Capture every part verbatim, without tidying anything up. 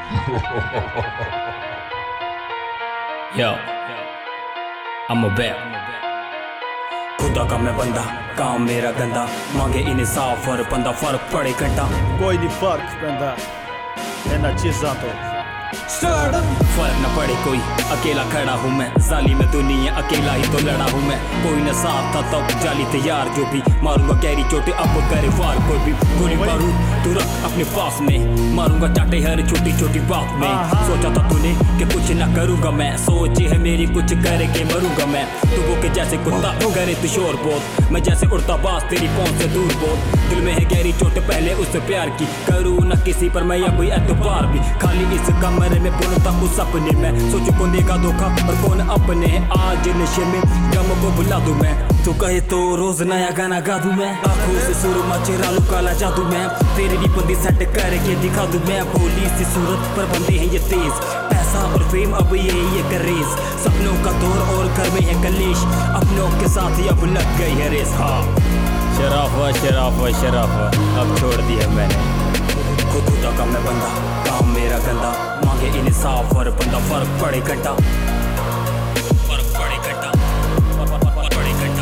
Yo, I'm a bet. खुदा का मैं बंदा, काम मेरा गंदा, मांगे इंसाफ और बंदा फर्क पड़े घंटा। कोई नहीं फर्क पैंदा इन्हां चीज़ां तो। फर्क न पड़े कोई, अकेला खड़ा हूँ मैं, जाली में दुनिया अकेला ही तो लड़ा हूँ मैं। कोई न साथ था तब जाली तैयार, जो भी मारूंगा गहरी चोटें अब करे वार। कोई भी गोली बारूद तू रख अपने पास में, मारूंगा चाटे हर छोटी छोटी बात में। सोचा था तूने कि कुछ न करूंगा मैं, सोचे है मेरी कुछ करे के मरूंगा मैं। तू वो के जैसे कुत्ता करे तू शोर बहुत, मैं जैसे उड़ता बाज तेरी पहुंच से दूर बहुत। दिल में है गहरी चोट पहले उससे प्यार की, करूँ न किसी पर मैं अब एतबार भी। खाली इस कमरे में बोलता उस सपने में, सोचो कौन देगा धोखा और कौन अपने हैं। आज नशे में गम को भुला दूं मैं, तू कहे तो रोज नया गाना गा दूं मैं। आंखों से सुरमा चेहरा लू काला जादू मैं, तेरी भी बंदी सेट करके दिखा दूं मैं। भोली सी सूरत पर बंदे हैं ये तेज, पैसा और फेम अब यही है करेज। सपनों का दौर और घर में है कलेश, अपनों के साथ ही अब लग गई है रेस। हाँ शराफा शराफा शराफा अब छोड़ दिया मैंने। खुदा का मैं बंदा, काम मेरा गंदा, मांगे इंसाफ और बंदा फर्क पड़े घंटा। फर्क पड़े घंटा, पड़े घंटा।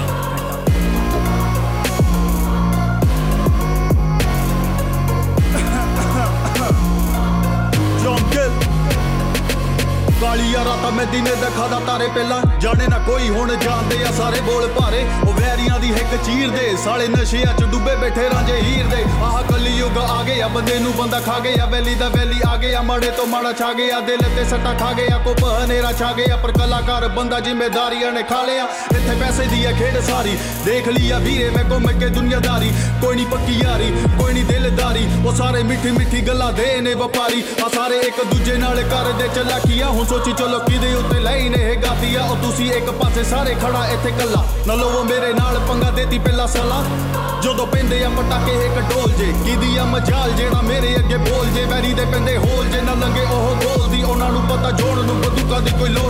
जॉन गिल कालिया राता मैं दिने देखा दा तारे पहला, जाने ना कोई हुण जानदे आ सारे बोल भारे। ओ वैरियां दी हिक चीर दे, साले नशियां च डुबे बैठे रांझे हीर दे। आह कलयुग आ गया, बंदे नू बंदा खा गया, वैली दा वैली आ गया, माड़े तो माड़ा छा गया। दिल ते सट्टा खा गया, को हनेरा छा गया, पर कलाकार बंदा जिम्मेदारियां ने खा लिया। इत्थे पैसे दी है खेड सारी, देख लिया वीरे मैं घुम के दुनियादारी। कोई नहीं पक्की यारी, कोई नहीं दिलदारी, वो सारे मिठी मिठी गल्लां दे ने व्यापारी। आ सारे एक दूजे नाल कर दे चलाकिया, हुण सोची चलो किदे उत्ते लई ने गातिया। ओ तुसी एक पासे सारे खड़ा इत्थे कल्ला, न लवो मेरे नाल पंगा देती पहला साला। जदों पेंदे आ पटाके एक ढोल जे, किदी आ मजाल जेड़ा मेरे अगे बोल जे। वैरी दे पेंदे होल जे, न लंगे ओह गोल दी, उन्हां नूं पता जोड़ नूं बंदूकां दी कोई लोड़